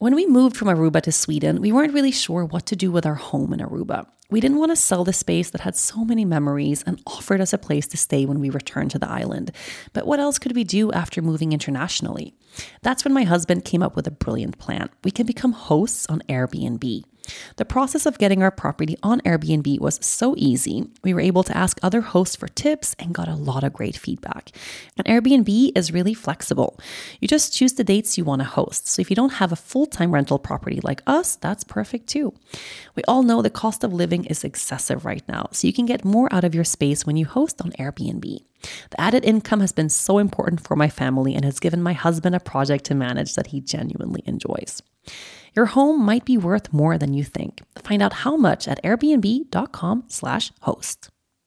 When we moved from Aruba to Sweden, we weren't really sure what to do with our home in Aruba. We didn't want to sell the space that had so many memories and offered us a place to stay when we returned to the island. But what else could we do after moving internationally? That's when my husband came up with a brilliant plan. We can become hosts on Airbnb. The process of getting our property on Airbnb was so easy. We were able to ask other hosts for tips and got a lot of great feedback. And Airbnb is really flexible. You just choose the dates you want to host. So if you don't have a full-time rental property like us, that's perfect too. We all know the cost of living is excessive right now, so you can get more out of your space when you host on Airbnb. The added income has been so important for my family and has given my husband a project to manage that he genuinely enjoys. Your home might be worth more than you think. Find out how much at airbnb.com/host.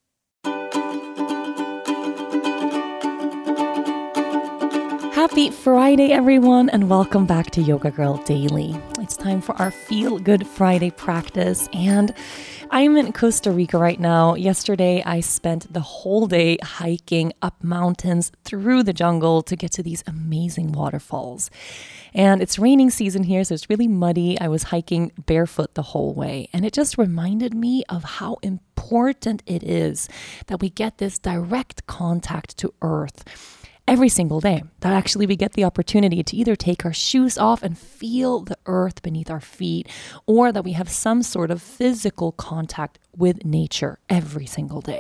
Happy Friday, everyone, and welcome back to Yoga Girl Daily. It's time for our Feel Good Friday practice, and I'm in Costa Rica right now. Yesterday, I spent the whole day hiking up mountains through the jungle to get to these amazing waterfalls. And it's raining season here, so it's really muddy. I was hiking barefoot the whole way, and it just reminded me of how important it is that we get this direct contact to earth every single day, that actually we get the opportunity to either take our shoes off and feel the earth beneath our feet, or that we have some sort of physical contact with nature every single day.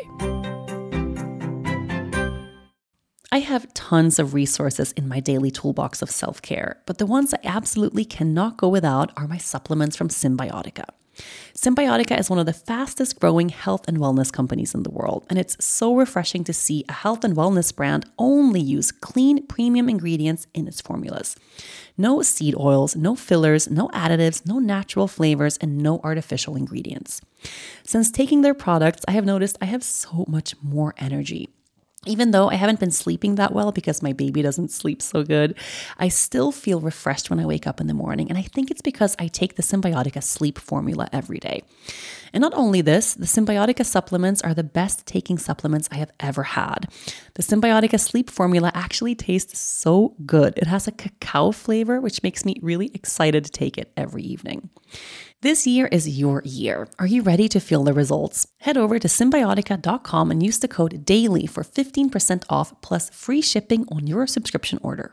I have tons of resources in my daily toolbox of self-care, but the ones I absolutely cannot go without are my supplements from Cymbiotika. Cymbiotika is one of the fastest growing health and wellness companies in the world, and it's so refreshing to see a health and wellness brand only use clean, premium ingredients in its formulas. No seed oils, no fillers, no additives, no natural flavors, and no artificial ingredients. Since taking their products, I have noticed I have so much more energy. Even though I haven't been sleeping that well because my baby doesn't sleep so good, I still feel refreshed when I wake up in the morning. And I think it's because I take the Cymbiotika sleep formula every day. And not only this, the Cymbiotika supplements are the best taking supplements I have ever had. The Cymbiotika sleep formula actually tastes so good. It has a cacao flavor, which makes me really excited to take it every evening. This year is your year. Are you ready to feel the results? Head over to Cymbiotika.com and use the code DAILY for 15% off plus free shipping on your subscription order.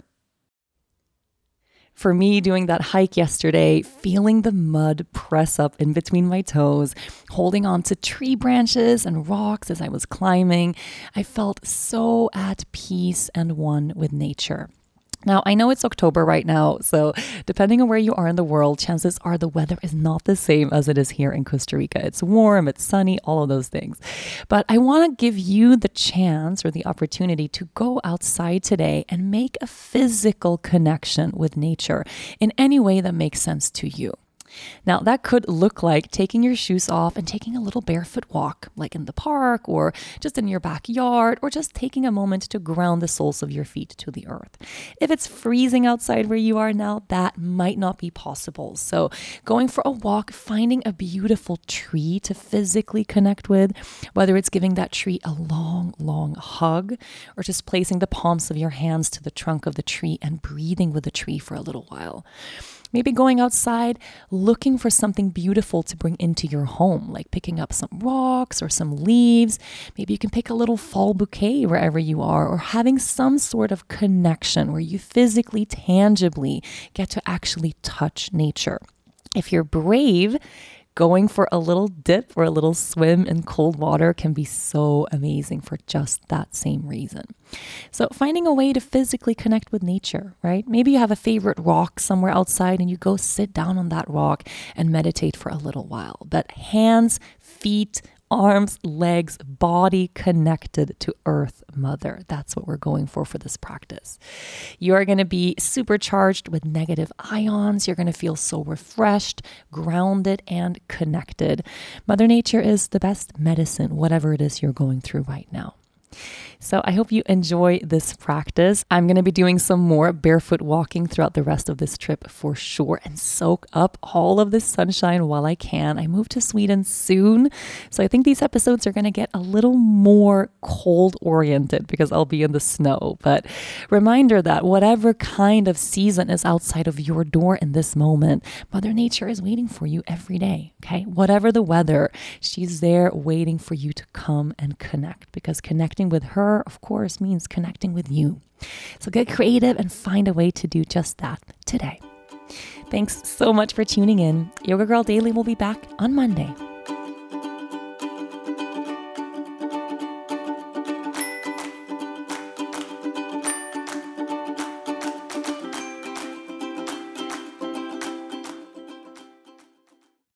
For me, doing that hike yesterday, feeling the mud press up in between my toes, holding on to tree branches and rocks as I was climbing, I felt so at peace and one with nature. Now, I know it's October right now, so depending on where you are in the world, chances are the weather is not the same as it is here in Costa Rica. It's warm, it's sunny, all of those things. But I want to give you the chance or the opportunity to go outside today and make a physical connection with nature in any way that makes sense to you. Now, that could look like taking your shoes off and taking a little barefoot walk, like in the park or just in your backyard, or just taking a moment to ground the soles of your feet to the earth. If it's freezing outside where you are now, that might not be possible. So going for a walk, finding a beautiful tree to physically connect with, whether it's giving that tree a long, long hug, or just placing the palms of your hands to the trunk of the tree and breathing with the tree for a little while. Maybe going outside, looking for something beautiful to bring into your home, like picking up some rocks or some leaves. Maybe you can pick a little fall bouquet wherever you are, or having some sort of connection where you physically, tangibly get to actually touch nature. If you're brave, going for a little dip or a little swim in cold water can be so amazing for just that same reason. So finding a way to physically connect with nature, right? Maybe you have a favorite rock somewhere outside and you go sit down on that rock and meditate for a little while. But hands, feet, arms, legs, body connected to Earth Mother. That's what we're going for this practice. You are going to be supercharged with negative ions. You're going to feel so refreshed, grounded, and connected. Mother Nature is the best medicine, whatever it is you're going through right now. So I hope you enjoy this practice. I'm going to be doing some more barefoot walking throughout the rest of this trip for sure and soak up all of this sunshine while I can. I move to Sweden soon, so I think these episodes are going to get a little more cold oriented because I'll be in the snow. But reminder that whatever kind of season is outside of your door in this moment, Mother Nature is waiting for you every day, okay? Whatever the weather, she's there waiting for you to come and connect, because connecting with her, of course, means connecting with you. So get creative and find a way to do just that today. Thanks so much for tuning in. Yoga Girl Daily will be back on Monday.